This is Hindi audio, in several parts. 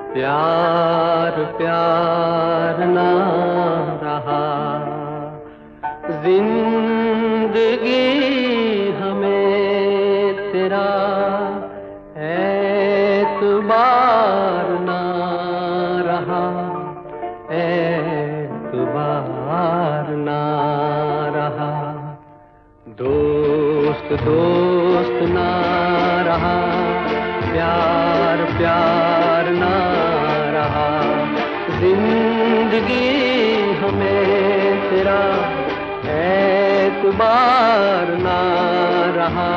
प्यार प्यार ना रहा, जिंदगी हमें तेरा एतबार ना रहा, एतबार ना रहा। दोस्त दोस्त ना रहा, प्यार प्यार ना रहा, जिंदगी हमें तेरा एतबार ना रहा,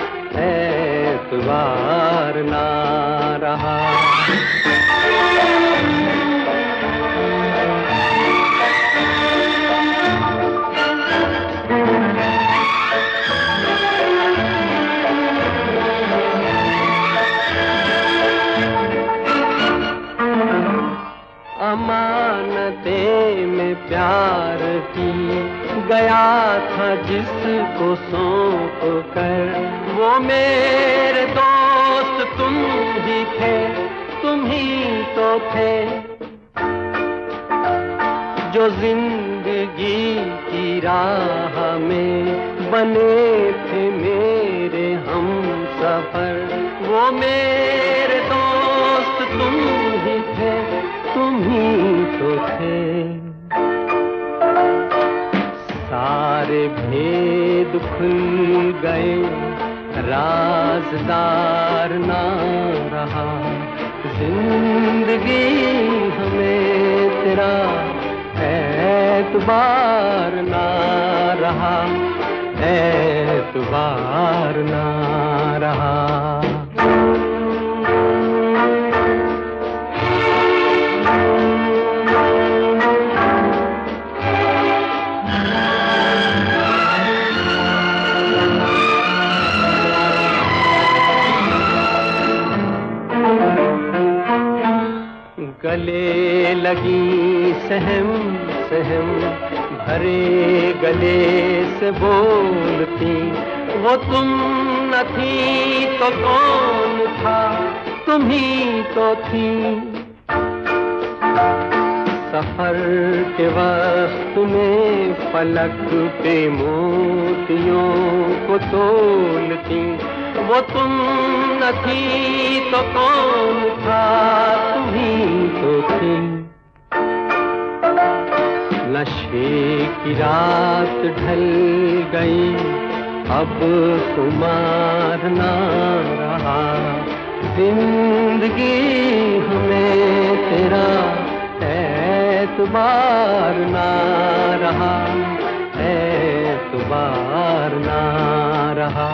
एतबार ना रहा। अमानते में प्यार की गया था जिसको सौंप कर, वो मेरे दोस्त तुम ही थे, तुम ही तो थे जो जिंदगी की राह में बने थे मेरे हमसफर। वो मेरे दोस्त तुम ही थे, तुम ही तो थे। सारे भेद खुल गए, राज़दार ना रहा, जिंदगी हमें तेरा एतबार ना रहा, एतबार ना रहा। गले लगी सहम सहम भरे गले से बोलती, वो तुम न थी तो कौन था, तुम ही तो थी। सफर के वक्त में पलक पे मोतियों को तोलती, वो तुम न थी तो कौन था, तुम ही तो थी। नशे की रात ढल गई, अब खुमार ना रहा, जिंदगी हमें तेरा एतबार ना रहा, एतबार ना रहा।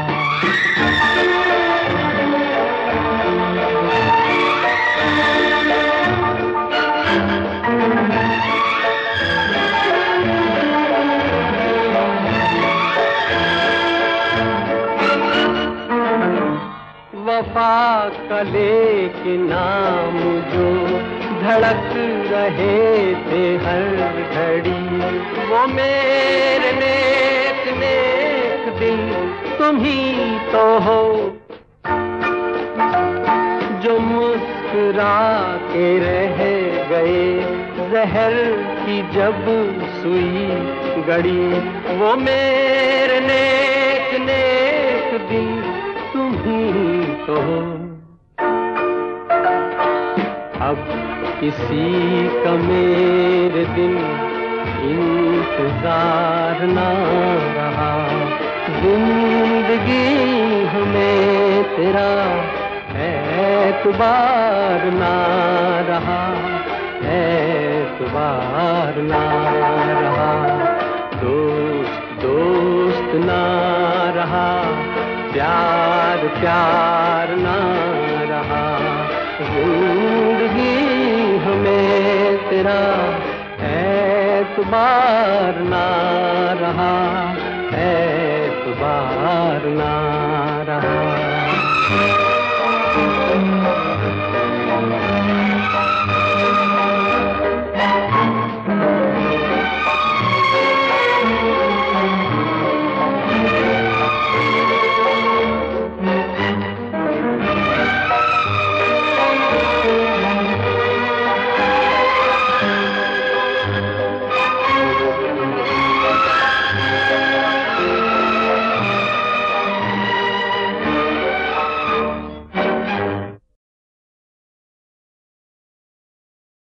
वफा कले के नाम जो धड़क रहे थे हर घड़ी, वो मेरे नेक नेक दिल तुम ही तो हो, जो मुस्कुरा के रह गए जहर की जब सुई गड़ी, वो मेरे नेक नेक दिल तुम ही तो हो। अब किसी का मेरे दिन इंतजार ना रहा, जिंदगी हमें तेरा एतबार ना रहा, एतबार ना रहा। दोस्त दोस्त ना रहा, प्यार प्यार ना रहा, जिंदगी हमें तेरा एतबार ना रहा, एतबार ना